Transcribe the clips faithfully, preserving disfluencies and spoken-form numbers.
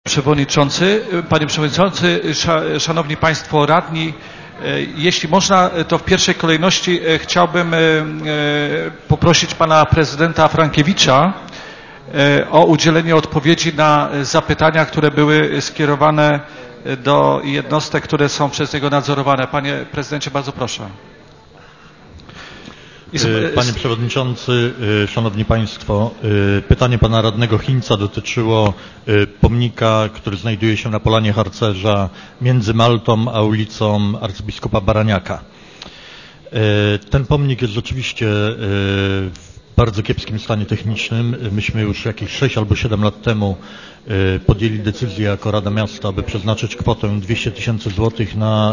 Przewodniczący. Panie Przewodniczący, Szanowni Państwo Radni, jeśli można, to w pierwszej kolejności chciałbym poprosić Pana Prezydenta Frankiewicza o udzielenie odpowiedzi na zapytania, które były skierowane do jednostek, które są przez niego nadzorowane. Panie Prezydencie, bardzo proszę. Panie Przewodniczący, Szanowni Państwo, pytanie Pana Radnego Chińca dotyczyło pomnika, który znajduje się na Polanie Harcerza między Maltą a ulicą Arcybiskupa Baraniaka. Ten pomnik jest rzeczywiście w bardzo kiepskim stanie technicznym. Myśmy już jakieś sześć albo siedem lat temu podjęli decyzję jako Rada Miasta, aby przeznaczyć kwotę dwieście tysięcy złotych na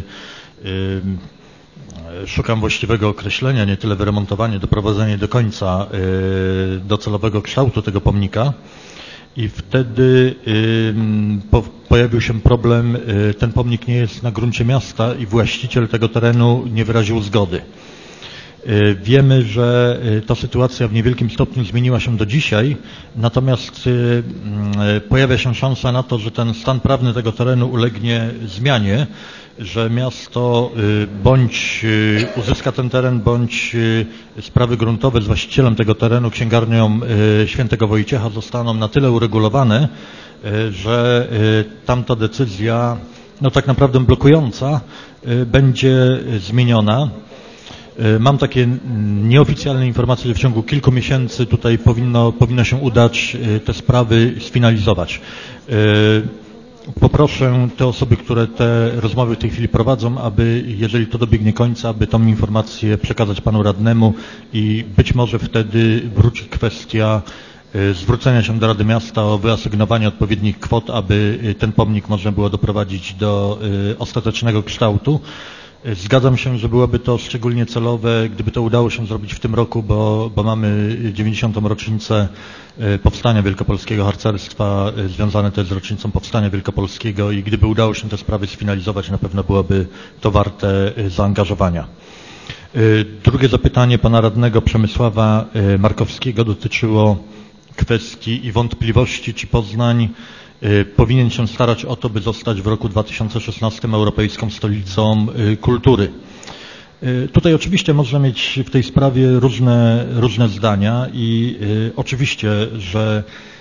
szukam właściwego określenia, nie tyle wyremontowanie, doprowadzenie do końca docelowego kształtu tego pomnika. I wtedy po, pojawił się problem, ten pomnik nie jest na gruncie miasta i właściciel tego terenu nie wyraził zgody. Wiemy, że ta sytuacja w niewielkim stopniu zmieniła się do dzisiaj, natomiast pojawia się szansa na to, że ten stan prawny tego terenu ulegnie zmianie, że miasto bądź uzyska ten teren, bądź sprawy gruntowe z właścicielem tego terenu, księgarnią Świętego Wojciecha, zostaną na tyle uregulowane, że tamta decyzja, no tak naprawdę blokująca, będzie zmieniona. Mam takie nieoficjalne informacje, że w ciągu kilku miesięcy tutaj powinno, powinno się udać te sprawy sfinalizować. Poproszę te osoby, które te rozmowy w tej chwili prowadzą, aby, jeżeli to dobiegnie końca, aby tą informację przekazać Panu Radnemu i być może wtedy wróci kwestia zwrócenia się do Rady Miasta o wyasygnowanie odpowiednich kwot, aby ten pomnik można było doprowadzić do ostatecznego kształtu. Zgadzam się, że byłoby to szczególnie celowe, gdyby to udało się zrobić w tym roku, bo, bo mamy dziewięćdziesiątą rocznicę powstania wielkopolskiego harcerstwa, związane też z rocznicą powstania wielkopolskiego i gdyby udało się te sprawy sfinalizować, na pewno byłoby to warte zaangażowania. Drugie zapytanie Pana Radnego Przemysława Markowskiego dotyczyło kwestii i wątpliwości, czy Poznań powinien się starać o to, by zostać w roku dwa tysiące szesnastym europejską stolicą kultury. Tutaj oczywiście można mieć w tej sprawie różne, różne zdania i oczywiście, że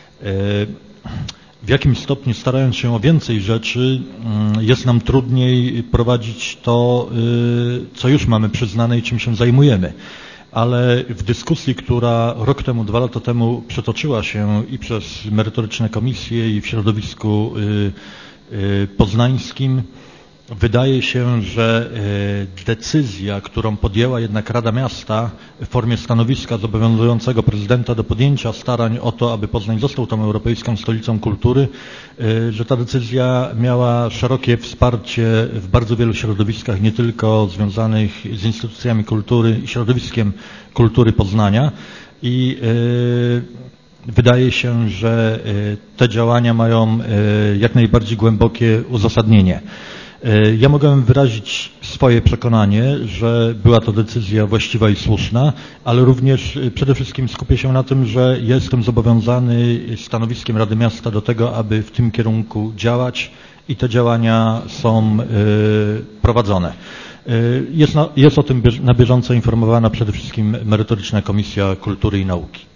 w jakim stopniu, starając się o więcej rzeczy, jest nam trudniej prowadzić to, co już mamy przyznane i czym się zajmujemy. Ale w dyskusji, która rok temu, dwa lata temu przetoczyła się i przez merytoryczne komisje, i w środowisku poznańskim, wydaje się, że decyzja, którą podjęła jednak Rada Miasta w formie stanowiska zobowiązującego prezydenta do podjęcia starań o to, aby Poznań został tą europejską stolicą kultury, że ta decyzja miała szerokie wsparcie w bardzo wielu środowiskach, nie tylko związanych z instytucjami kultury i środowiskiem kultury Poznania. I wydaje się, że te działania mają jak najbardziej głębokie uzasadnienie. Ja mogę wyrazić swoje przekonanie, że była to decyzja właściwa i słuszna, ale również przede wszystkim skupię się na tym, że jestem zobowiązany stanowiskiem Rady Miasta do tego, aby w tym kierunku działać i te działania są prowadzone. Jest, na, jest o tym na bieżąco informowana przede wszystkim merytoryczna Komisja Kultury i Nauki.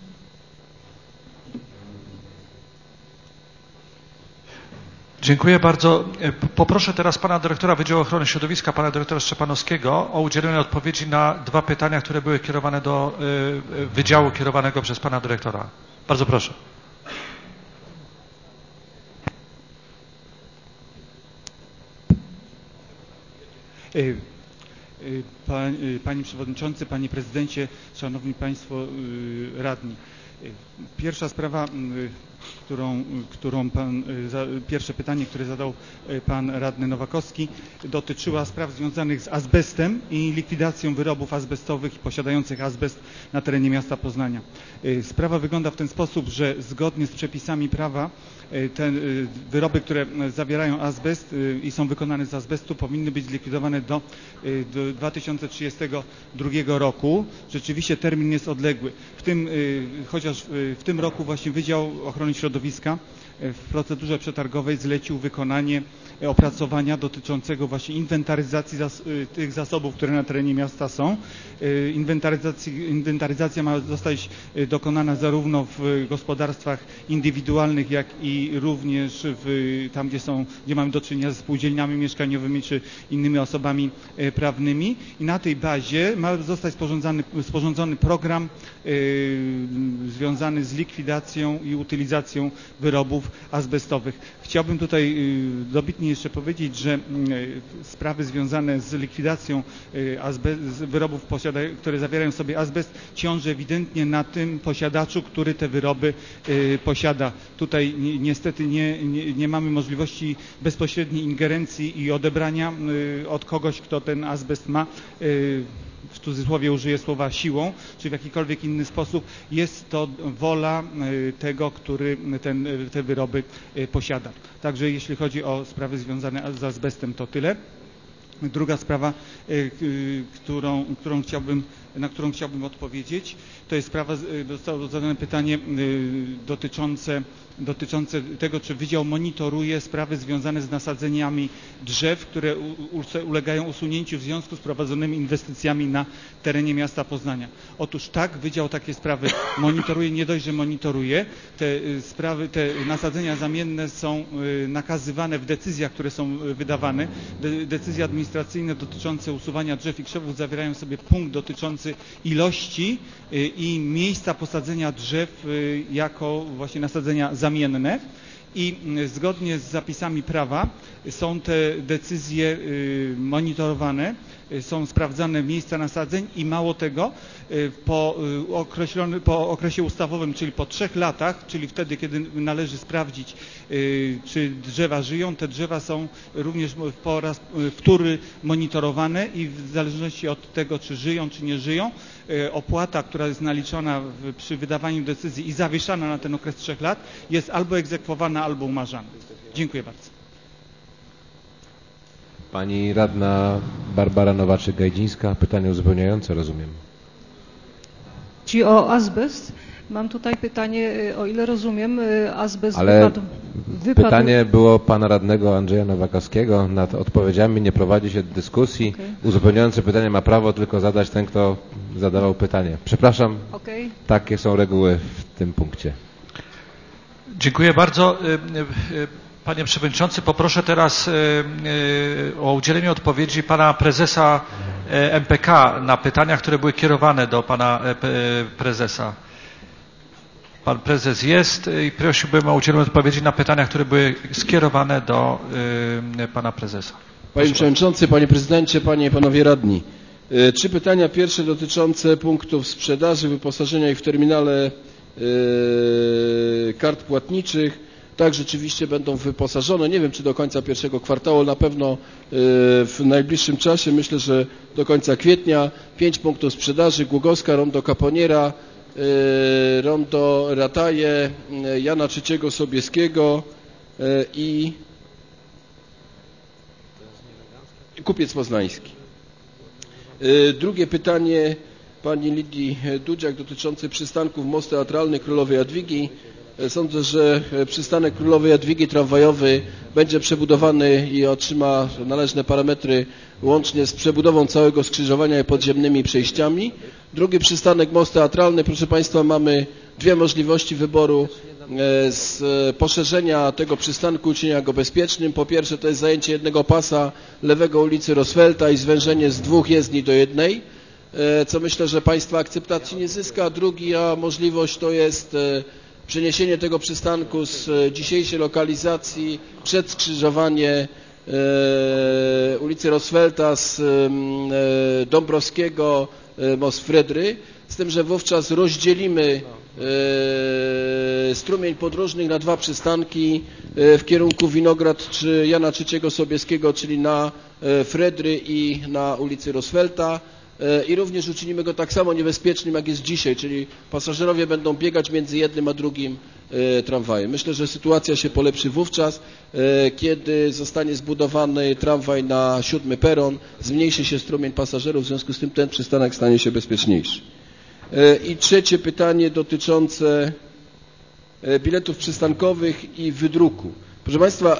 Dziękuję bardzo. Poproszę teraz Pana Dyrektora Wydziału Ochrony Środowiska, Pana Dyrektora Szczepanowskiego o udzielenie odpowiedzi na dwa pytania, które były kierowane do Wydziału kierowanego przez Pana Dyrektora. Bardzo proszę. Panie Przewodniczący, Panie Prezydencie, Szanowni Państwo Radni. Pierwsza sprawa, którą, którą pan, pierwsze pytanie, które zadał Pan Radny Nowakowski, dotyczyła spraw związanych z azbestem i likwidacją wyrobów azbestowych i posiadających azbest na terenie miasta Poznania. Sprawa wygląda w ten sposób, że zgodnie z przepisami prawa te wyroby, które zawierają azbest i są wykonane z azbestu, powinny być zlikwidowane do, do dwa tysiące trzydziestego drugiego roku. Rzeczywiście termin jest odległy. W tym, chociaż w tym roku właśnie Wydział Ochrony Środowiska w procedurze przetargowej zlecił wykonanie opracowania dotyczącego właśnie inwentaryzacji zas tych zasobów, które na terenie miasta są. Inwentaryzacji, inwentaryzacja ma zostać dokonana zarówno w gospodarstwach indywidualnych, jak i również w, tam, gdzie są, gdzie mamy do czynienia ze spółdzielniami mieszkaniowymi czy innymi osobami prawnymi. I na tej bazie ma zostać sporządzony, sporządzony program yy, związany z likwidacją i utylizacją wyrobów azbestowych. Chciałbym tutaj yy, dobitnie jeszcze powiedzieć, że yy, sprawy związane z likwidacją yy, azbe- wyrobów, które zawierają w sobie azbest, ciąży ewidentnie na tym posiadaczu, który te wyroby yy, posiada. Tutaj ni niestety nie, nie, nie mamy możliwości bezpośredniej ingerencji i odebrania yy, od kogoś, kto ten azbest ma, yy, w cudzysłowie użyję słowa siłą, czy w jakikolwiek inny sposób. Jest to wola tego, który ten, te wyroby posiada. Także jeśli chodzi o sprawy związane z azbestem, to tyle. Druga sprawa, którą, którą chciałbym, na którą chciałbym odpowiedzieć, to jest sprawa, zostało zadane pytanie dotyczące, dotyczące tego, czy Wydział monitoruje sprawy związane z nasadzeniami drzew, które ulegają usunięciu w związku z prowadzonymi inwestycjami na terenie miasta Poznania. Otóż tak, Wydział takie sprawy monitoruje, nie dość, że monitoruje. Te sprawy, te nasadzenia zamienne są nakazywane w decyzjach, które są wydawane. De decyzje administracyjne dotyczące usuwania drzew i krzewów zawierają sobie punkt dotyczący ilości i miejsca posadzenia drzew jako właśnie nasadzenia zamienne. I zgodnie z zapisami prawa są te decyzje monitorowane, są sprawdzane miejsca nasadzeń i mało tego, po, określony, po okresie ustawowym, czyli po trzech latach, czyli wtedy, kiedy należy sprawdzić, czy drzewa żyją, te drzewa są również po raz wtóry monitorowane i w zależności od tego, czy żyją, czy nie żyją, opłata, która jest naliczona w, przy wydawaniu decyzji i zawieszana na ten okres trzech lat, jest albo egzekwowana, albo umarzana. Dziękuję bardzo. Pani radna Barbara Nowaczyk-Gajdzińska, pytanie uzupełniające, rozumiem. Chodzi o azbest. Mam tutaj pytanie, o ile rozumiem, azbest Ale wypadł, wypadł... pytanie było pana radnego Andrzeja Nowakowskiego. Nad odpowiedziami nie prowadzi się dyskusji. Okay. Uzupełniające pytanie ma prawo tylko zadać ten, kto zadawał pytanie. Przepraszam, okay. Takie są reguły w tym punkcie. Dziękuję bardzo. Panie Przewodniczący, poproszę teraz o udzielenie odpowiedzi pana prezesa M P K na pytania, które były kierowane do pana prezesa. Pan prezes jest i prosiłbym o udzielenie odpowiedzi na pytania, które były skierowane do pana prezesa. Panie Przewodniczący, Panie Prezydencie, Panie i Panowie Radni. Trzy pytania. Pierwsze dotyczące punktów sprzedaży, wyposażenia ich w terminale kart płatniczych. Tak, rzeczywiście będą wyposażone. Nie wiem, czy do końca pierwszego kwartału, na pewno w najbliższym czasie, myślę, że do końca kwietnia. Pięć punktów sprzedaży: Głogowska, Rondo Kaponiera, Rondo Rataje, Jana trzeciego Sobieskiego i Kupiec Poznański. Drugie pytanie pani Lidii Dudziak dotyczące przystanków Most Teatralny Królowej Jadwigi. Sądzę, że przystanek Królowej Jadwigi tramwajowy będzie przebudowany i otrzyma należne parametry łącznie z przebudową całego skrzyżowania i podziemnymi przejściami. Drugi przystanek Most Teatralny, proszę Państwa, mamy dwie możliwości wyboru z poszerzenia tego przystanku, uczynienia go bezpiecznym. Po pierwsze, to jest zajęcie jednego pasa lewego ulicy Roosevelta i zwężenie z dwóch jezdni do jednej, co myślę, że Państwa akceptacji nie zyska. Druga możliwość to jest przeniesienie tego przystanku z dzisiejszej lokalizacji przed skrzyżowanie e, ulicy Roosevelta z e, Dąbrowskiego, e, most Frydry, z tym, że wówczas rozdzielimy e, strumień podróżnych na dwa przystanki e, w kierunku Winograd czy Jana trzeciego Sobieskiego, czyli na e, Frydry i na ulicy Roosevelta. I również uczynimy go tak samo niebezpiecznym, jak jest dzisiaj, czyli pasażerowie będą biegać między jednym a drugim e, tramwajem. Myślę, że sytuacja się polepszy wówczas, e, kiedy zostanie zbudowany tramwaj na siódmy peron, zmniejszy się strumień pasażerów, w związku z tym ten przystanek stanie się bezpieczniejszy. E, I trzecie pytanie dotyczące biletów przystankowych i wydruku. Proszę Państwa,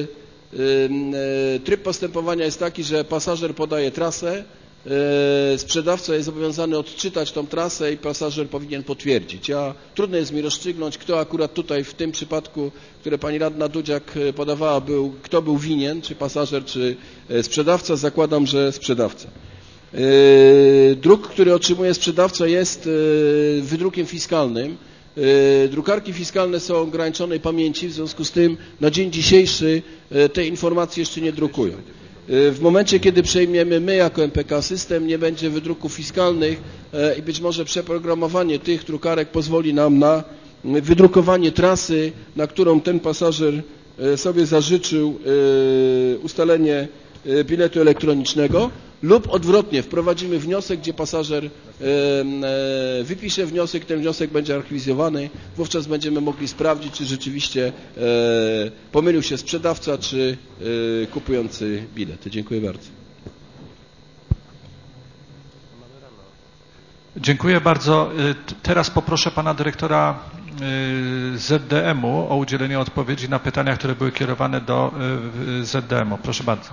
tryb postępowania jest taki, że pasażer podaje trasę, sprzedawca jest zobowiązany odczytać tą trasę i pasażer powinien potwierdzić. Ja, trudno jest mi rozstrzygnąć, kto akurat tutaj w tym przypadku, które pani radna Dudziak podawała, był, kto był winien, czy pasażer, czy sprzedawca. Zakładam, że sprzedawca. Druk, który otrzymuje sprzedawca, jest wydrukiem fiskalnym. Drukarki fiskalne są ograniczonej pamięci, w związku z tym na dzień dzisiejszy te informacje jeszcze nie drukują. W momencie, kiedy przejmiemy my jako M P K system, nie będzie wydruków fiskalnych i być może przeprogramowanie tych drukarek pozwoli nam na wydrukowanie trasy, na którą ten pasażer sobie zażyczył ustalenie biletu elektronicznego, lub odwrotnie, wprowadzimy wniosek, gdzie pasażer wypisze wniosek, ten wniosek będzie archiwizowany, wówczas będziemy mogli sprawdzić, czy rzeczywiście pomylił się sprzedawca, czy kupujący bilety. Dziękuję bardzo. Dziękuję bardzo. Teraz poproszę pana dyrektora Z D M-u o udzielenie odpowiedzi na pytania, które były kierowane do Z D M-u. Proszę bardzo.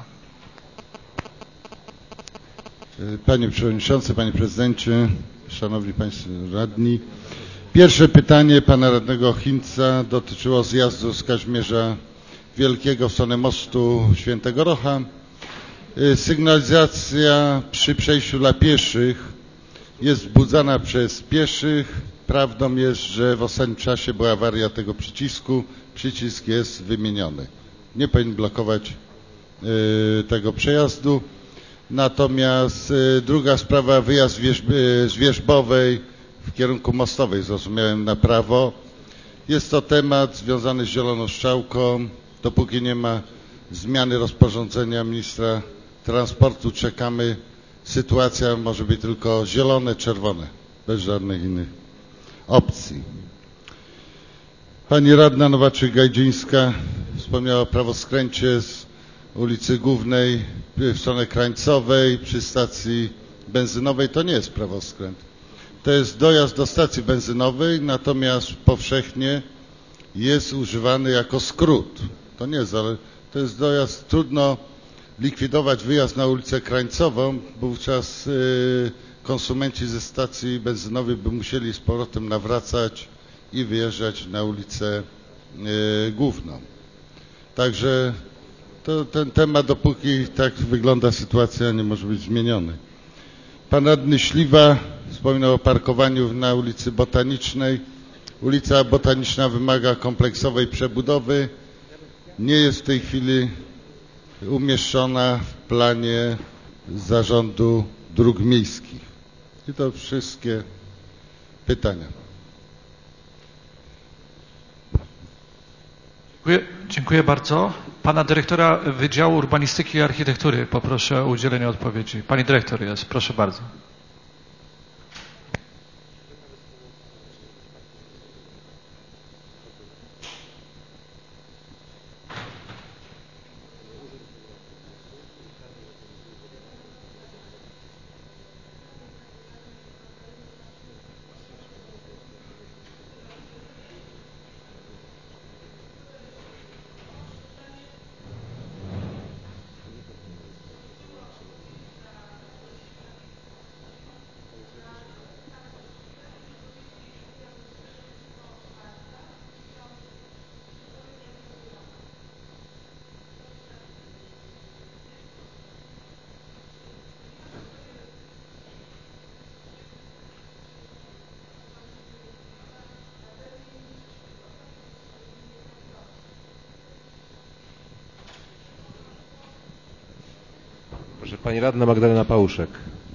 Panie Przewodniczący, Panie Prezydencie, Szanowni Państwo Radni. Pierwsze pytanie Pana Radnego Hinca dotyczyło zjazdu z Kazimierza Wielkiego w stronę mostu Świętego Rocha. Sygnalizacja przy przejściu dla pieszych jest wzbudzana przez pieszych. Prawdą jest, że w ostatnim czasie była awaria tego przycisku. Przycisk jest wymieniony. Nie powinien blokować tego przejazdu. Natomiast y, druga sprawa, wyjazd z Wierzbowej w kierunku Mostowej, zrozumiałem, na prawo. Jest to temat związany z Zieloną Strzałką. Dopóki nie ma zmiany rozporządzenia ministra transportu, czekamy. Sytuacja może być tylko zielone, czerwone, bez żadnych innych opcji. Pani radna Nowaczyk-Gajdzińska wspomniała o prawoskręcie z ulicy Głównej w stronę Krańcowej przy stacji benzynowej. To nie jest prawoskręt. To jest dojazd do stacji benzynowej, natomiast powszechnie jest używany jako skrót. To nie jest, ale to jest dojazd. Trudno likwidować wyjazd na ulicę Krańcową, bo wówczas y, konsumenci ze stacji benzynowej by musieli z powrotem nawracać i wyjeżdżać na ulicę y, Główną. Także to ten temat, dopóki tak wygląda sytuacja, nie może być zmieniony. Pan radny Śliwa wspominał o parkowaniu na ulicy Botanicznej. Ulica Botaniczna wymaga kompleksowej przebudowy. Nie jest w tej chwili umieszczona w planie Zarządu Dróg Miejskich. I to wszystkie pytania. Dziękuję, dziękuję bardzo. Pana dyrektora Wydziału Urbanistyki i Architektury poproszę o udzielenie odpowiedzi. Pani dyrektor jest, proszę bardzo. Proszę, pani radna Magdalena Pałuszek.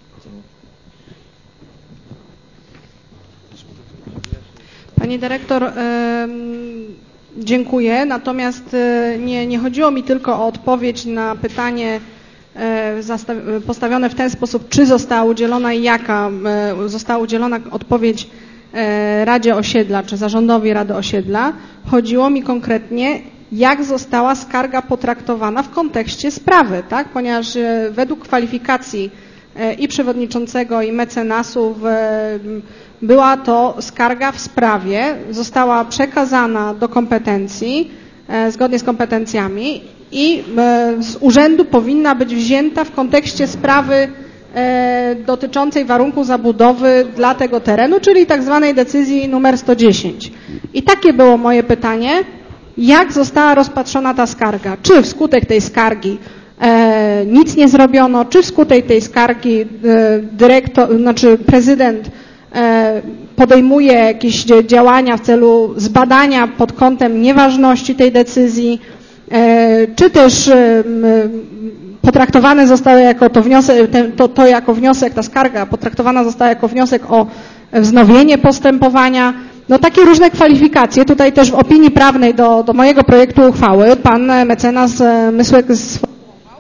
Pani dyrektor, dziękuję, natomiast nie, nie chodziło mi tylko o odpowiedź na pytanie postawione w ten sposób, czy została udzielona i jaka została udzielona odpowiedź Radzie Osiedla, czy Zarządowi Rady Osiedla. Chodziło mi konkretnie, jak została skarga potraktowana w kontekście sprawy, tak? Ponieważ według kwalifikacji i przewodniczącego, i mecenasów była to skarga w sprawie, została przekazana do kompetencji, e, zgodnie z kompetencjami i e, z urzędu powinna być wzięta w kontekście sprawy e, dotyczącej warunku zabudowy dla tego terenu, czyli tak zwanej decyzji numer sto dziesięć. I takie było moje pytanie, jak została rozpatrzona ta skarga? Czy wskutek tej skargi e, nic nie zrobiono, czy wskutek tej skargi e, dyrektor, znaczy prezydent e, podejmuje jakieś działania w celu zbadania pod kątem nieważności tej decyzji, e, czy też e, potraktowane zostały jako to wniosek, to, to jako wniosek, ta skarga potraktowana została jako wniosek o wznowienie postępowania. No takie różne kwalifikacje. Tutaj też w opinii prawnej do, do mojego projektu uchwały pan mecenas Mysłek sformułował.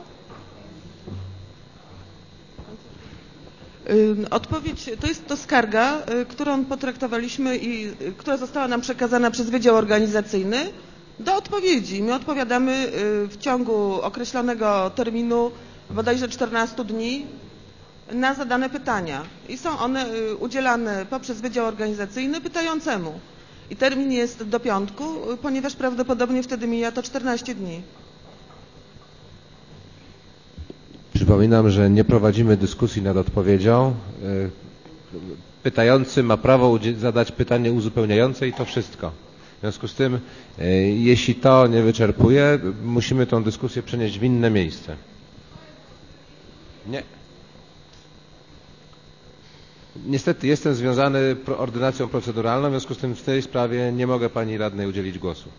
Odpowiedź to jest to skarga, którą potraktowaliśmy i która została nam przekazana przez Wydział Organizacyjny do odpowiedzi. My odpowiadamy w ciągu określonego terminu, bodajże czternastu dni, na zadane pytania i są one udzielane poprzez Wydział Organizacyjny pytającemu. I termin jest do piątku, ponieważ prawdopodobnie wtedy mija to czternaście dni. Przypominam, że nie prowadzimy dyskusji nad odpowiedzią. Pytający ma prawo zadać pytanie uzupełniające i to wszystko. W związku z tym, jeśli to nie wyczerpuje, musimy tę dyskusję przenieść w inne miejsce. Nie. Niestety jestem związany ordynacją proceduralną, w związku z tym w tej sprawie nie mogę pani radnej udzielić głosu.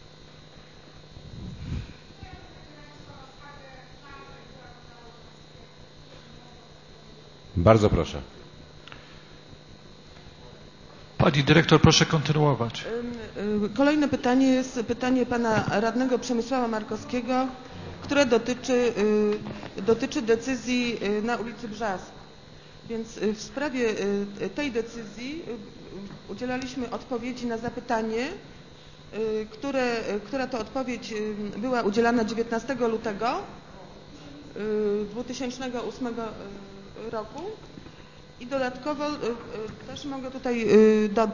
Bardzo proszę. Pani dyrektor, proszę kontynuować. Kolejne pytanie jest pytanie pana radnego Przemysława Markowskiego, które dotyczy, dotyczy decyzji na ulicy Brzask. Więc w sprawie tej decyzji udzielaliśmy odpowiedzi na zapytanie, które, która to odpowiedź była udzielana dziewiętnastego lutego dwa tysiące ósmego roku i dodatkowo też mogę tutaj do,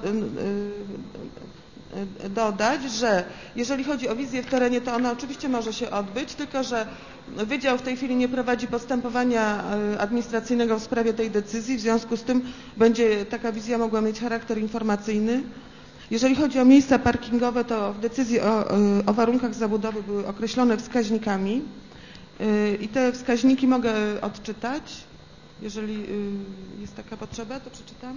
dodać, że jeżeli chodzi o wizję w terenie, to ona oczywiście może się odbyć, tylko że Wydział w tej chwili nie prowadzi postępowania administracyjnego w sprawie tej decyzji, w związku z tym będzie taka wizja mogła mieć charakter informacyjny. Jeżeli chodzi o miejsca parkingowe, to w decyzji o, o warunkach zabudowy były określone wskaźnikami i te wskaźniki mogę odczytać. Jeżeli jest taka potrzeba, to przeczytam.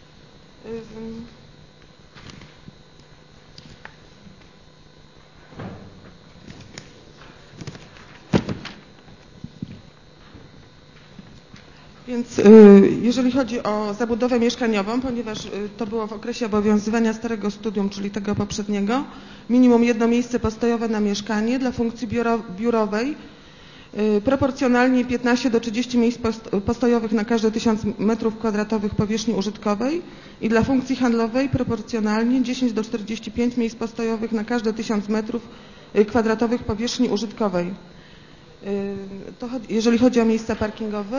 Więc jeżeli chodzi o zabudowę mieszkaniową, ponieważ to było w okresie obowiązywania starego studium, czyli tego poprzedniego, minimum jedno miejsce postojowe na mieszkanie dla funkcji biuro, biurowej, proporcjonalnie piętnaście do trzydziestu miejsc postojowych na każde tysiąc metrów kwadratowych powierzchni użytkowej i dla funkcji handlowej proporcjonalnie dziesięć do czterdziestu pięciu miejsc postojowych na każde tysiąc metrów kwadratowych powierzchni użytkowej. To jeżeli chodzi o miejsca parkingowe.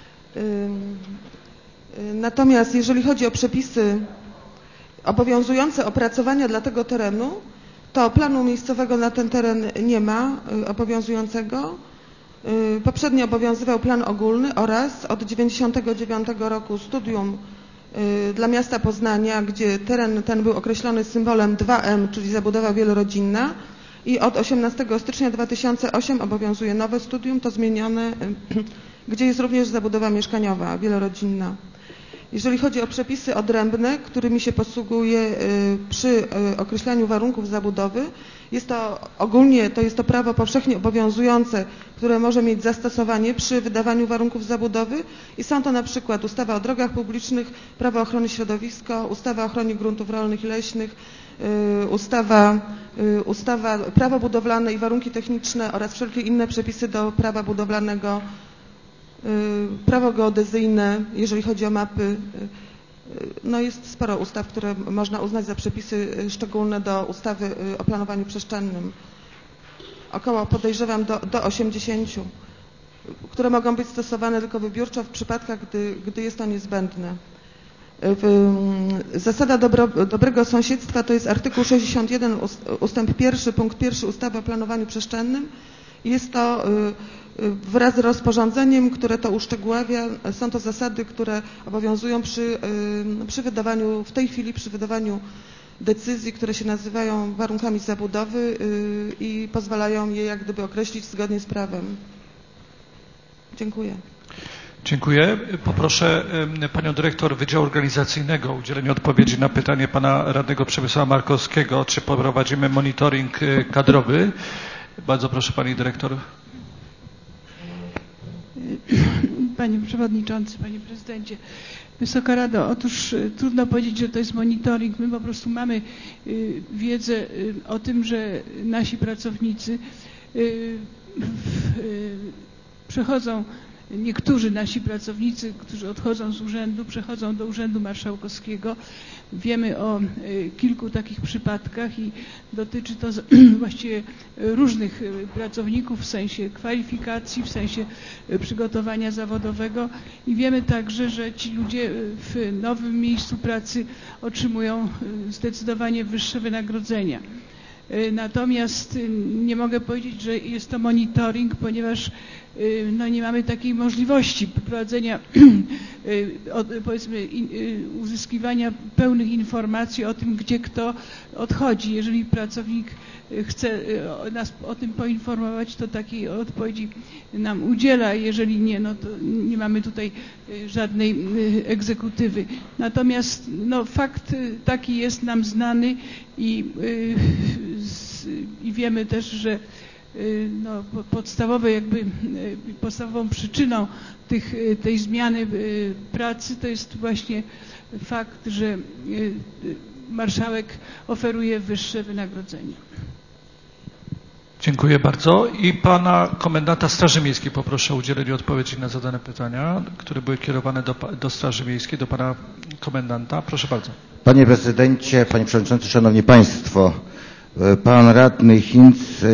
Natomiast jeżeli chodzi o przepisy obowiązujące opracowania dla tego terenu, to planu miejscowego na ten teren nie ma obowiązującego. Poprzednio obowiązywał plan ogólny oraz od dziewięćdziesiątego dziewiątego roku studium dla miasta Poznania, gdzie teren ten był określony symbolem dwa M, czyli zabudowa wielorodzinna, i od osiemnastego stycznia dwa tysiące ósmego obowiązuje nowe studium, to zmienione, gdzie jest również zabudowa mieszkaniowa wielorodzinna. Jeżeli chodzi o przepisy odrębne, którymi się posługuje przy określaniu warunków zabudowy, jest to ogólnie to jest to prawo powszechnie obowiązujące, które może mieć zastosowanie przy wydawaniu warunków zabudowy i są to na przykład ustawa o drogach publicznych, prawo ochrony środowiska, ustawa o ochronie gruntów rolnych i leśnych, ustawa, ustawa prawo budowlane i warunki techniczne oraz wszelkie inne przepisy do prawa budowlanego, prawo geodezyjne, jeżeli chodzi o mapy. No jest sporo ustaw, które można uznać za przepisy szczególne do ustawy o planowaniu przestrzennym. Około, podejrzewam, do, do osiemdziesięciu, które mogą być stosowane tylko wybiórczo w przypadkach, gdy, gdy jest to niezbędne. Zasada dobro, dobrego sąsiedztwa to jest artykuł sześćdziesiąt jeden ustęp pierwszy, punkt pierwszy ustawy o planowaniu przestrzennym. Jest to wraz z rozporządzeniem, które to uszczegóławia. Są to zasady, które obowiązują przy, przy wydawaniu, w tej chwili przy wydawaniu decyzji, które się nazywają warunkami zabudowy i pozwalają je jak gdyby określić zgodnie z prawem. Dziękuję. Dziękuję. Poproszę panią dyrektor Wydziału Organizacyjnego o udzielenie odpowiedzi na pytanie pana radnego Przemysława Markowskiego, czy poprowadzimy monitoring kadrowy. Bardzo proszę pani dyrektor. Panie Przewodniczący, Panie Prezydencie, Wysoka Rado, otóż trudno powiedzieć, że to jest monitoring. My po prostu mamy wiedzę o tym, że nasi pracownicy przechodzą, niektórzy nasi pracownicy, którzy odchodzą z urzędu, przechodzą do Urzędu Marszałkowskiego. Wiemy o kilku takich przypadkach i dotyczy to właściwie różnych pracowników w sensie kwalifikacji, w sensie przygotowania zawodowego i wiemy także, że ci ludzie w nowym miejscu pracy otrzymują zdecydowanie wyższe wynagrodzenia. Natomiast nie mogę powiedzieć, że jest to monitoring, ponieważ no, nie mamy takiej możliwości prowadzenia, powiedzmy, uzyskiwania pełnych informacji o tym, gdzie kto odchodzi. Jeżeli pracownik chce nas o tym poinformować, to takiej odpowiedzi nam udziela. Jeżeli nie, no to nie mamy tutaj żadnej egzekutywy. Natomiast no, fakt taki jest nam znany i, i wiemy też, że no, podstawowe jakby, podstawową przyczyną tych, tej zmiany pracy to jest właśnie fakt, że marszałek oferuje wyższe wynagrodzenia. Dziękuję bardzo. I pana komendanta Straży Miejskiej poproszę o udzielenie odpowiedzi na zadane pytania, które były kierowane do, do Straży Miejskiej, do pana komendanta. Proszę bardzo. Panie Prezydencie, Panie Przewodniczący, Szanowni Państwo. Pan radny Hinz,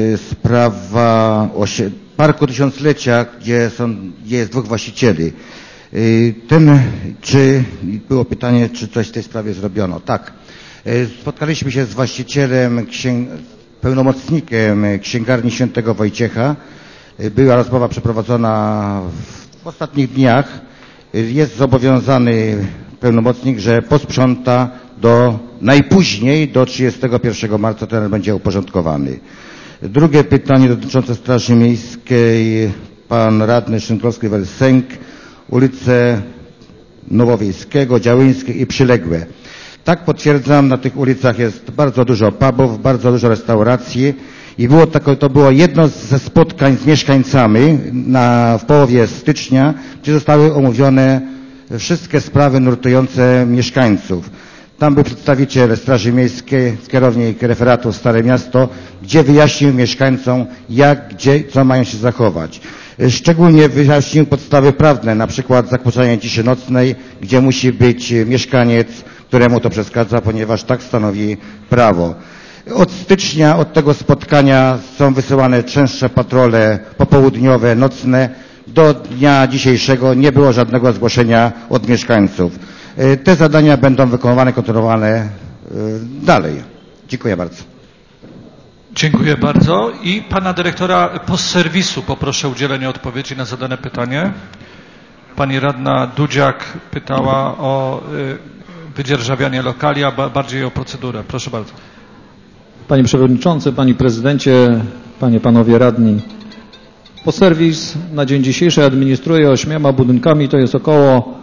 sprawa Parku Tysiąclecia, gdzie, są, gdzie jest dwóch właścicieli. Ten, czy, było pytanie, czy coś w tej sprawie zrobiono. Tak. Spotkaliśmy się z właścicielem, księg, pełnomocnikiem księgarni Świętego Wojciecha. Była rozmowa przeprowadzona w ostatnich dniach. Jest zobowiązany pełnomocnik, że posprząta do najpóźniej do trzydziestego pierwszego marca teren będzie uporządkowany. Drugie pytanie dotyczące Straży Miejskiej. Pan radny Szynkowski-Welsenk, ulice Nowowiejskiego, Działyńskiej i przyległe. Tak, potwierdzam, na tych ulicach jest bardzo dużo pubów, bardzo dużo restauracji i było tako, to było jedno ze spotkań z mieszkańcami na, w połowie stycznia, gdzie zostały omówione wszystkie sprawy nurtujące mieszkańców. Tam był przedstawiciel Straży Miejskiej, kierownik referatu Stare Miasto, gdzie wyjaśnił mieszkańcom, jak, gdzie, co mają się zachować. Szczególnie wyjaśnił podstawy prawne, na przykład zakłócanie ciszy nocnej, gdzie musi być mieszkaniec, któremu to przeszkadza, ponieważ tak stanowi prawo. Od stycznia, od tego spotkania są wysyłane częstsze patrole popołudniowe, nocne. Do dnia dzisiejszego nie było żadnego zgłoszenia od mieszkańców. Te zadania będą wykonywane, kontynuowane dalej. Dziękuję bardzo. Dziękuję bardzo. I pana dyrektora postserwisu poproszę o udzielenie odpowiedzi na zadane pytanie. Pani radna Dudziak pytała o wydzierżawianie lokali, a bardziej o procedurę. Proszę bardzo. Panie Przewodniczący, Panie Prezydencie, Panie, Panowie Radni. Postserwis na dzień dzisiejszy administruje ośmioma budynkami, to jest około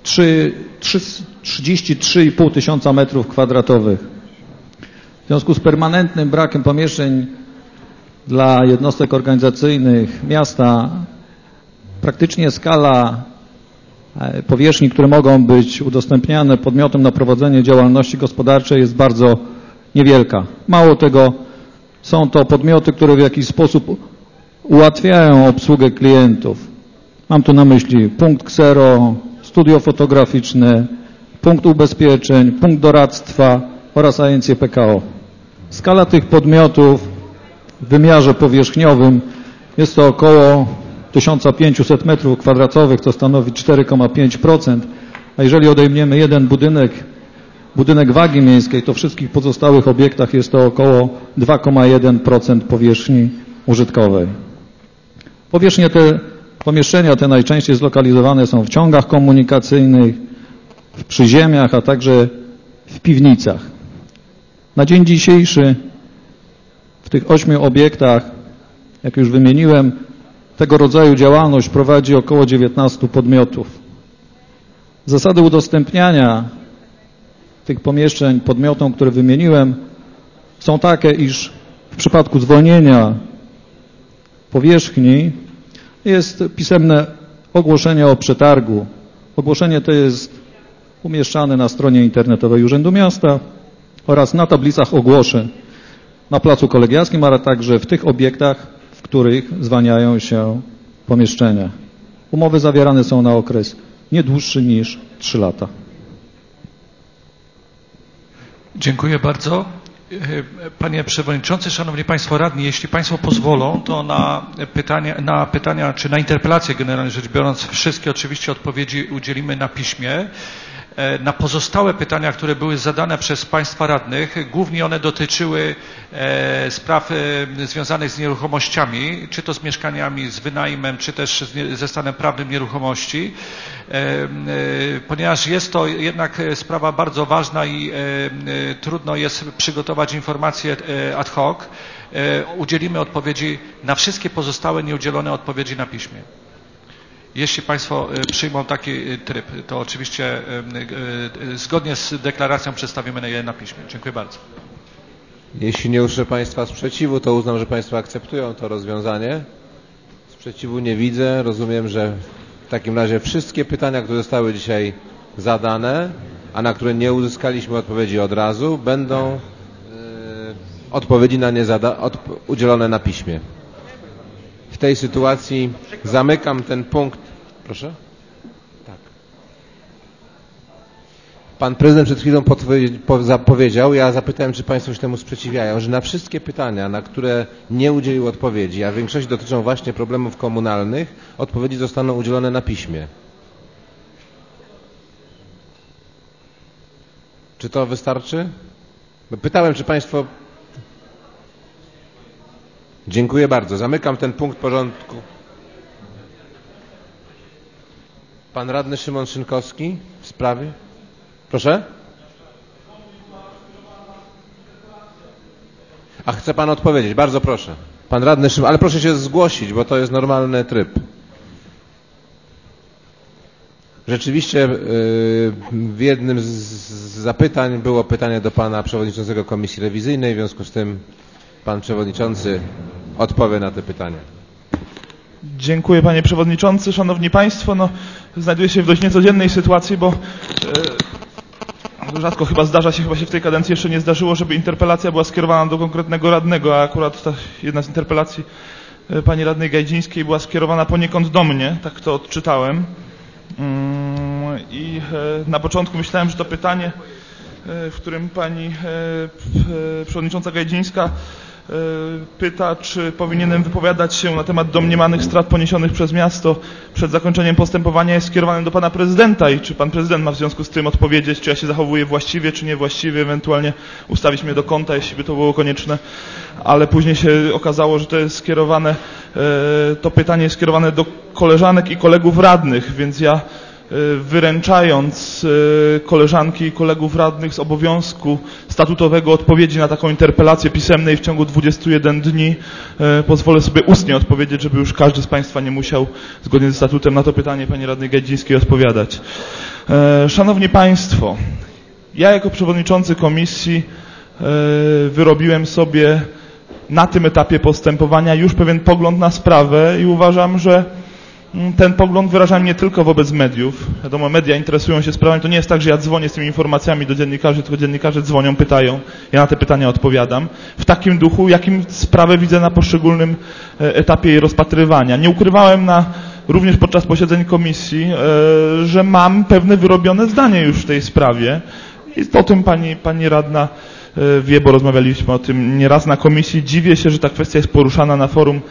trzydzieści trzy i pół tysiąca metrów kwadratowych. W związku z permanentnym brakiem pomieszczeń dla jednostek organizacyjnych miasta praktycznie skala powierzchni, które mogą być udostępniane podmiotom na prowadzenie działalności gospodarczej jest bardzo niewielka. Mało tego, są to podmioty, które w jakiś sposób ułatwiają obsługę klientów. Mam tu na myśli punkt ksero, studio fotograficzne, punkt ubezpieczeń, punkt doradztwa oraz agencję P K O. Skala tych podmiotów w wymiarze powierzchniowym jest to około tysiąc pięćset metrów kwadratowych, to stanowi cztery przecinek pięć procent, A jeżeli odejmiemy jeden budynek, budynek wagi miejskiej, to w wszystkich pozostałych obiektach jest to około dwa przecinek jeden procent powierzchni użytkowej. Powierzchnie te, pomieszczenia te najczęściej zlokalizowane są w ciągach komunikacyjnych, w przyziemiach, a także w piwnicach. Na dzień dzisiejszy w tych ośmiu obiektach, jak już wymieniłem, tego rodzaju działalność prowadzi około dziewiętnastu podmiotów. Zasady udostępniania tych pomieszczeń podmiotom, które wymieniłem, są takie, iż w przypadku zwolnienia powierzchni jest pisemne ogłoszenie o przetargu. Ogłoszenie to jest umieszczane na stronie internetowej Urzędu Miasta oraz na tablicach ogłoszeń na Placu Kolegiackim, ale także w tych obiektach, w których zwalniają się pomieszczenia. Umowy zawierane są na okres nie dłuższy niż trzy lata. Dziękuję bardzo. Panie Przewodniczący, Szanowni Państwo Radni, jeśli Państwo pozwolą, to na pytania, na pytania czy na interpelacje generalnie rzecz biorąc, wszystkie oczywiście odpowiedzi udzielimy na piśmie. Na pozostałe pytania, które były zadane przez Państwa radnych, głównie one dotyczyły e, spraw e, związanych z nieruchomościami, czy to z mieszkaniami, z wynajmem, czy też z, ze stanem prawnym nieruchomości, e, e, ponieważ jest to jednak sprawa bardzo ważna i e, e, trudno jest przygotować informacje e, ad hoc. E, udzielimy odpowiedzi na wszystkie pozostałe nieudzielone odpowiedzi na piśmie. Jeśli Państwo przyjmą taki tryb, to oczywiście zgodnie z deklaracją przedstawimy je na piśmie. Dziękuję bardzo. Jeśli nie usłyszę Państwa sprzeciwu, to uznam, że Państwo akceptują to rozwiązanie. Sprzeciwu nie widzę. Rozumiem, że w takim razie wszystkie pytania, które zostały dzisiaj zadane, a na które nie uzyskaliśmy odpowiedzi od razu, będą yy, odpowiedzi na nie zada- odp- udzielone na piśmie. W tej sytuacji zamykam ten punkt. Proszę? Tak. Pan prezydent przed chwilą zapowiedział, ja zapytałem, czy Państwo się temu sprzeciwiają, że na wszystkie pytania, na które nie udzielił odpowiedzi, a w większości dotyczą właśnie problemów komunalnych, odpowiedzi zostaną udzielone na piśmie. Czy to wystarczy? Bo pytałem, czy Państwo... Dziękuję bardzo. Zamykam ten punkt porządku. Pan radny Szymon Szynkowski w sprawie. Proszę? A chce Pan odpowiedzieć? Bardzo proszę. Pan radny Szymon, ale proszę się zgłosić, bo to jest normalny tryb. Rzeczywiście w jednym z zapytań było pytanie do Pana Przewodniczącego Komisji Rewizyjnej, w związku z tym Pan Przewodniczący odpowie na te pytania. Dziękuję Panie Przewodniczący. Szanowni Państwo, no, znajduję się w dość niecodziennej sytuacji, bo e, rzadko chyba zdarza się, chyba się w tej kadencji jeszcze nie zdarzyło, żeby interpelacja była skierowana do konkretnego radnego, a akurat ta jedna z interpelacji e, Pani Radnej Gajdzińskiej była skierowana poniekąd do mnie, tak to odczytałem. Mm, I e, na początku myślałem, że to pytanie, e, w którym Pani e, e, Przewodnicząca Gajdzińska pyta, czy powinienem wypowiadać się na temat domniemanych strat poniesionych przez miasto przed zakończeniem postępowania, jest skierowane do Pana Prezydenta i czy Pan Prezydent ma w związku z tym odpowiedzieć, czy ja się zachowuję właściwie, czy niewłaściwie, ewentualnie ustawić mnie do kąta, jeśli by to było konieczne, ale później się okazało, że to jest skierowane, to pytanie jest skierowane do koleżanek i kolegów radnych, więc ja wyręczając koleżanki i kolegów radnych z obowiązku statutowego odpowiedzi na taką interpelację pisemnej w ciągu dwudziestu jeden dni, pozwolę sobie ustnie odpowiedzieć, żeby już każdy z Państwa nie musiał zgodnie ze statutem na to pytanie Pani Radnej Gajdzińskiej odpowiadać. Szanowni Państwo, ja jako przewodniczący komisji wyrobiłem sobie na tym etapie postępowania już pewien pogląd na sprawę i uważam, że ten pogląd wyrażam nie tylko wobec mediów. Wiadomo, media interesują się sprawami. To nie jest tak, że ja dzwonię z tymi informacjami do dziennikarzy, tylko dziennikarze dzwonią, pytają. Ja na te pytania odpowiadam. W takim duchu, jakim sprawę widzę na poszczególnym etapie jej rozpatrywania. Nie ukrywałem na, również podczas posiedzeń komisji, że mam pewne wyrobione zdanie już w tej sprawie. I o tym pani, pani radna wie, bo rozmawialiśmy o tym nieraz na komisji. Dziwię się, że ta kwestia jest poruszana na forum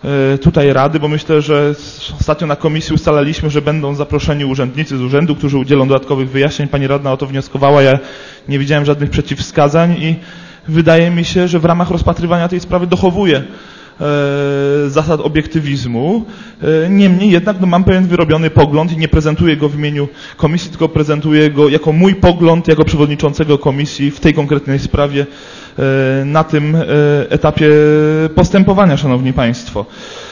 tutaj Rady, bo myślę, że ostatnio na komisji ustalaliśmy, że będą zaproszeni urzędnicy z urzędu, którzy udzielą dodatkowych wyjaśnień. Pani radna o to wnioskowała, ja nie widziałem żadnych przeciwwskazań i wydaje mi się, że w ramach rozpatrywania tej sprawy dochowuję zasad obiektywizmu. Niemniej jednak no, mam pewien wyrobiony pogląd i nie prezentuję go w imieniu komisji, tylko prezentuję go jako mój pogląd, jako przewodniczącego komisji w tej konkretnej sprawie na tym etapie postępowania, Szanowni Państwo.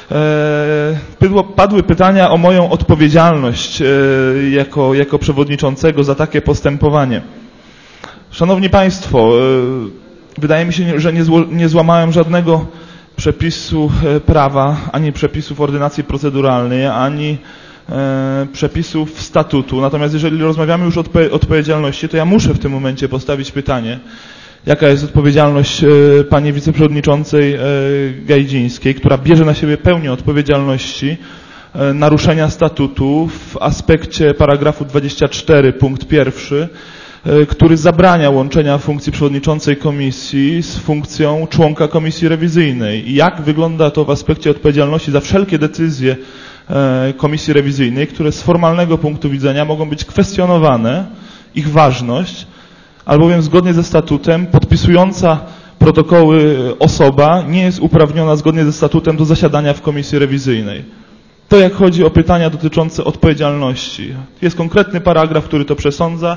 Padły pytania o moją odpowiedzialność jako, jako przewodniczącego za takie postępowanie. Szanowni Państwo, wydaje mi się, że nie, zło, nie złamałem żadnego przepisu prawa, ani przepisów ordynacji proceduralnej, ani e, przepisów statutu. Natomiast jeżeli rozmawiamy już o odpo odpowiedzialności, to ja muszę w tym momencie postawić pytanie, jaka jest odpowiedzialność e, pani wiceprzewodniczącej e, Gajdzińskiej, która bierze na siebie pełnię odpowiedzialności e, naruszenia statutu w aspekcie paragrafu dwudziestego czwartego punkt pierwszy, który zabrania łączenia funkcji przewodniczącej komisji z funkcją członka komisji rewizyjnej. I jak wygląda to w aspekcie odpowiedzialności za wszelkie decyzje komisji rewizyjnej, które z formalnego punktu widzenia mogą być kwestionowane, ich ważność, albowiem zgodnie ze statutem podpisująca protokoły osoba nie jest uprawniona zgodnie ze statutem do zasiadania w komisji rewizyjnej. To jak chodzi o pytania dotyczące odpowiedzialności. Jest konkretny paragraf, który to przesądza.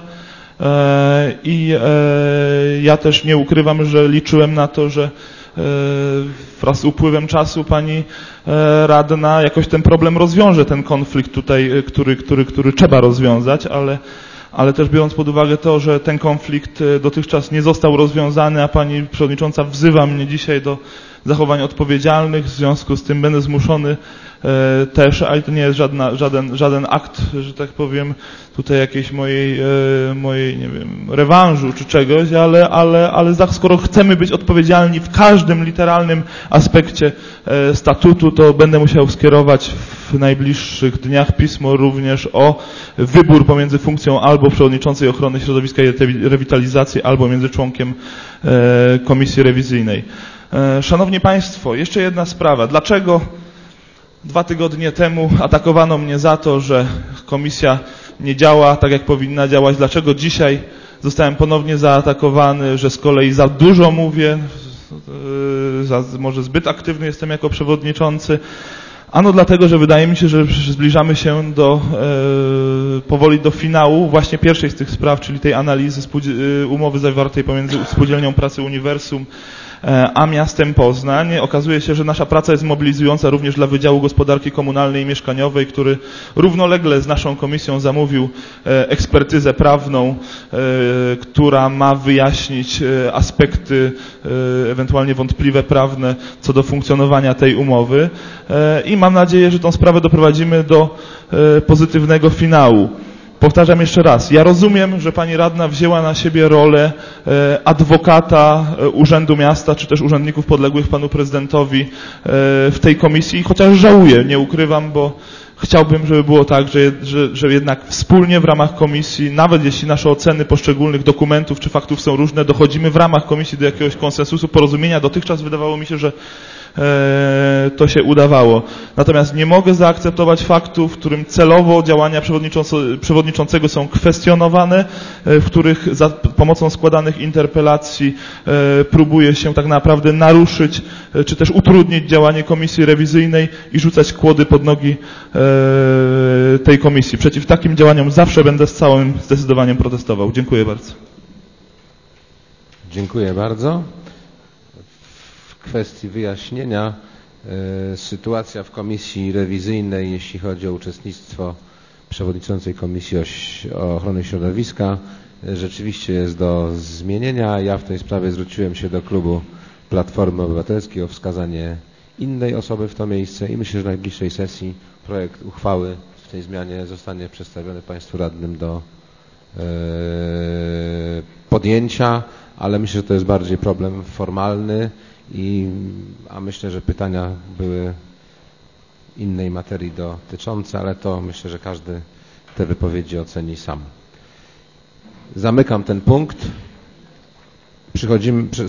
I ja też nie ukrywam, że liczyłem na to, że wraz z upływem czasu pani radna jakoś ten problem rozwiąże, ten konflikt tutaj, który, który, który trzeba rozwiązać, ale, ale też biorąc pod uwagę to, że ten konflikt dotychczas nie został rozwiązany, a pani przewodnicząca wzywa mnie dzisiaj do zachowań odpowiedzialnych, w związku z tym będę zmuszony e, też, ale to nie jest żadna, żaden, żaden akt, że tak powiem, tutaj jakiejś mojej, e, mojej nie wiem, rewanżu czy czegoś, ale, ale, ale za, skoro chcemy być odpowiedzialni w każdym literalnym aspekcie e, statutu, to będę musiał skierować w najbliższych dniach pismo również o wybór pomiędzy funkcją albo przewodniczącej ochrony środowiska i rewitalizacji, albo między członkiem e, komisji rewizyjnej. Szanowni Państwo, jeszcze jedna sprawa. Dlaczego dwa tygodnie temu atakowano mnie za to, że komisja nie działa tak, jak powinna działać? Dlaczego dzisiaj zostałem ponownie zaatakowany, że z kolei za dużo mówię, za, może zbyt aktywny jestem jako przewodniczący? Ano dlatego, że wydaje mi się, że zbliżamy się do, e, powoli do finału właśnie pierwszej z tych spraw, czyli tej analizy umowy zawartej pomiędzy Spółdzielnią Pracy Uniwersum a miastem Poznań. Okazuje się, że nasza praca jest mobilizująca również dla Wydziału Gospodarki Komunalnej i Mieszkaniowej, który równolegle z naszą komisją zamówił ekspertyzę prawną, która ma wyjaśnić aspekty ewentualnie wątpliwe prawne co do funkcjonowania tej umowy i mam nadzieję, że tą sprawę doprowadzimy do pozytywnego finału. Powtarzam jeszcze raz, ja rozumiem, że pani radna wzięła na siebie rolę adwokata Urzędu Miasta, czy też urzędników podległych panu prezydentowi w tej komisji, chociaż żałuję, nie ukrywam, bo chciałbym, żeby było tak, że, że, że jednak wspólnie w ramach komisji, nawet jeśli nasze oceny poszczególnych dokumentów czy faktów są różne, dochodzimy w ramach komisji do jakiegoś konsensusu, porozumienia. Dotychczas wydawało mi się, że to się udawało. Natomiast nie mogę zaakceptować faktu, w którym celowo działania przewodniczącego są kwestionowane, w których za pomocą składanych interpelacji próbuje się tak naprawdę naruszyć, czy też utrudnić działanie komisji rewizyjnej i rzucać kłody pod nogi tej komisji. Przeciw takim działaniom zawsze będę z całym zdecydowaniem protestował. Dziękuję bardzo. Dziękuję bardzo. W kwestii wyjaśnienia y, sytuacja w komisji rewizyjnej, jeśli chodzi o uczestnictwo przewodniczącej Komisji o, o Ochrony Środowiska, y, rzeczywiście jest do zmienienia. Ja w tej sprawie zwróciłem się do klubu Platformy Obywatelskiej o wskazanie innej osoby w to miejsce i myślę, że na najbliższej sesji projekt uchwały w tej zmianie zostanie przedstawiony Państwu radnym do y, podjęcia, ale myślę, że to jest bardziej problem formalny. I, a myślę, że pytania były innej materii dotyczące, ale to myślę, że każdy te wypowiedzi oceni sam. Zamykam ten punkt. Przechodzimy,